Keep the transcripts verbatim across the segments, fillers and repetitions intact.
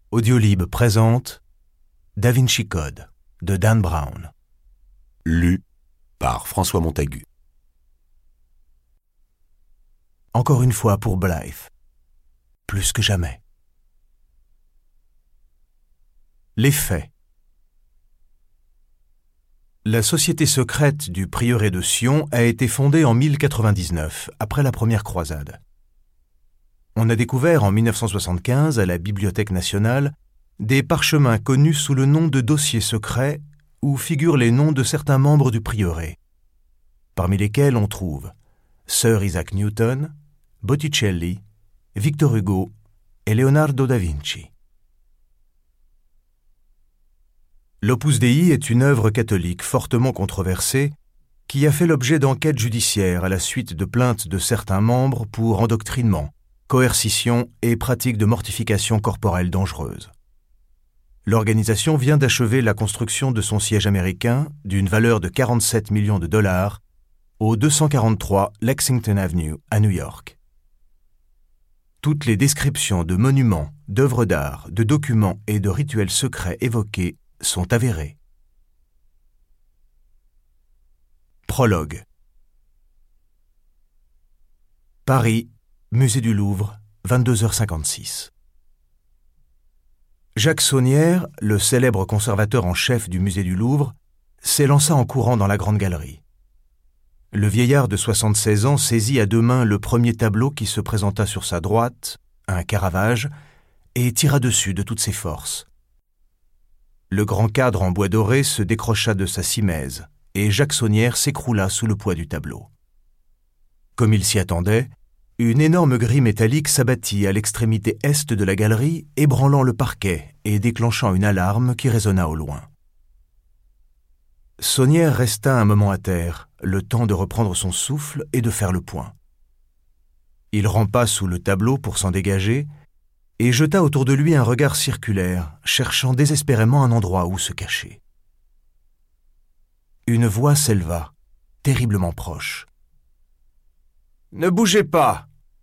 Audiolib présente Da Vinci Code de Dan Brown. Lu par François Montagu. Encore une fois pour Blythe. Plus que jamais. Les faits. La société secrète du prieuré de Sion a été fondée en mille quatre-vingt-dix-neuf, après la première croisade. On a découvert en mille neuf cent soixante-quinze, à la Bibliothèque nationale, des parchemins connus sous le nom de dossiers secrets où figurent les noms de certains membres du prieuré, parmi lesquels on trouve Sir Isaac Newton, Botticelli, Victor Hugo et Leonardo da Vinci. L'Opus Dei est une œuvre catholique fortement controversée qui a fait l'objet d'enquêtes judiciaires à la suite de plaintes de certains membres pour endoctrinement, coercition et pratique de mortification corporelle dangereuse. L'organisation vient d'achever la construction de son siège américain d'une valeur de quarante-sept millions de dollars au deux cent quarante-trois Lexington Avenue à New York. Toutes les descriptions de monuments, d'œuvres d'art, de documents et de rituels secrets évoqués sont avérées. Prologue. Paris, Musée du Louvre, vingt-deux heures cinquante-six. Jacques Saunière, le célèbre conservateur en chef du Musée du Louvre, s'élança en courant dans la Grande Galerie. Le vieillard de soixante-seize ans saisit à deux mains le premier tableau qui se présenta sur sa droite, un Caravage, et tira dessus de toutes ses forces. Le grand cadre en bois doré se décrocha de sa simèse, et Jacques Saunière s'écroula sous le poids du tableau. Comme il s'y attendait, une énorme grille métallique s'abattit à l'extrémité est de la galerie, ébranlant le parquet et déclenchant une alarme qui résonna au loin. Saunière resta un moment à terre, le temps de reprendre son souffle et de faire le point. Il rampa sous le tableau pour s'en dégager et jeta autour de lui un regard circulaire, cherchant désespérément un endroit où se cacher. Une voix s'éleva, terriblement proche. « Ne bougez pas !»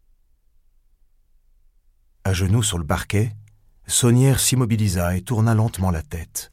À genoux sur le parquet, Saunière s'immobilisa et tourna lentement la tête.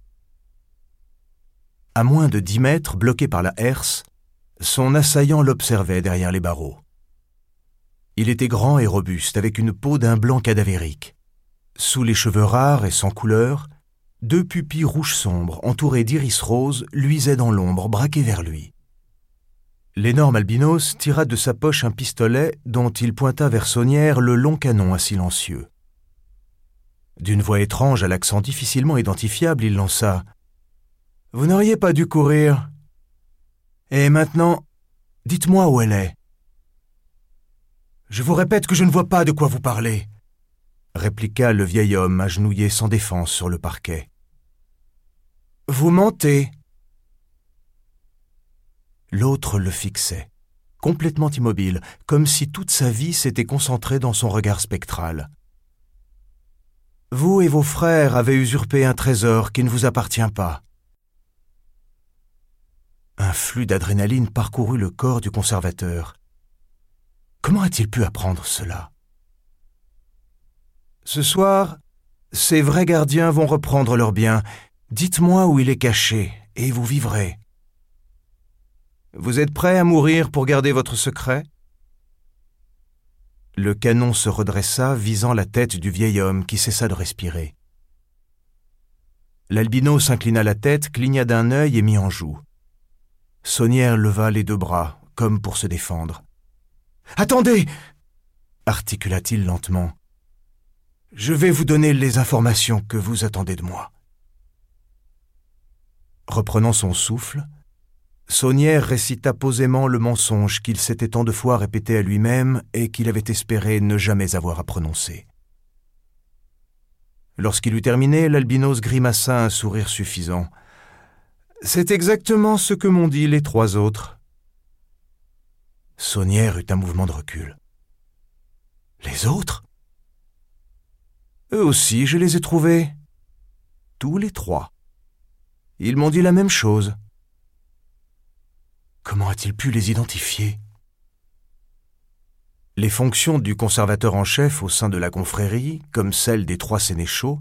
À moins de dix mètres, bloqué par la herse, son assaillant l'observait derrière les barreaux. Il était grand et robuste, avec une peau d'un blanc cadavérique. Sous les cheveux rares et sans couleur, deux pupilles rouges sombres, entourées d'iris roses, luisaient dans l'ombre, braquées vers lui. L'énorme albinos tira de sa poche un pistolet dont il pointa vers Saunière le long canon à silencieux. D'une voix étrange à l'accent difficilement identifiable, il lança « Vous n'auriez pas dû courir. Et maintenant, dites-moi où elle est. »« Je vous répète que je ne vois pas de quoi vous parlez, » répliqua le vieil homme agenouillé sans défense sur le parquet. « Vous mentez. » L'autre le fixait, complètement immobile, comme si toute sa vie s'était concentrée dans son regard spectral. « Vous et vos frères avez usurpé un trésor qui ne vous appartient pas. » Un flux d'adrénaline parcourut le corps du conservateur. Comment a-t-il pu apprendre cela ? « Ce soir, ces vrais gardiens vont reprendre leurs biens. Dites-moi où il est caché, et vous vivrez. » Vous êtes prêt à mourir pour garder votre secret ? Le canon se redressa, visant la tête du vieil homme qui cessa de respirer. L'albinos inclina la tête, cligna d'un œil et mit en joue. Saunière leva les deux bras, comme pour se défendre. « Attendez !» articula-t-il lentement. « Je vais vous donner les informations que vous attendez de moi. » Reprenant son souffle, Saunière récita posément le mensonge qu'il s'était tant de fois répété à lui-même et qu'il avait espéré ne jamais avoir à prononcer. Lorsqu'il eut terminé, l'albinos grimaça un sourire suffisant. « C'est exactement ce que m'ont dit les trois autres. » Saunière eut un mouvement de recul. « Les autres ? » « Eux aussi, je les ai trouvés. Tous les trois. Ils m'ont dit la même chose. » Comment a-t-il pu les identifier ? Les fonctions du conservateur en chef au sein de la confrérie, comme celles des trois sénéchaux,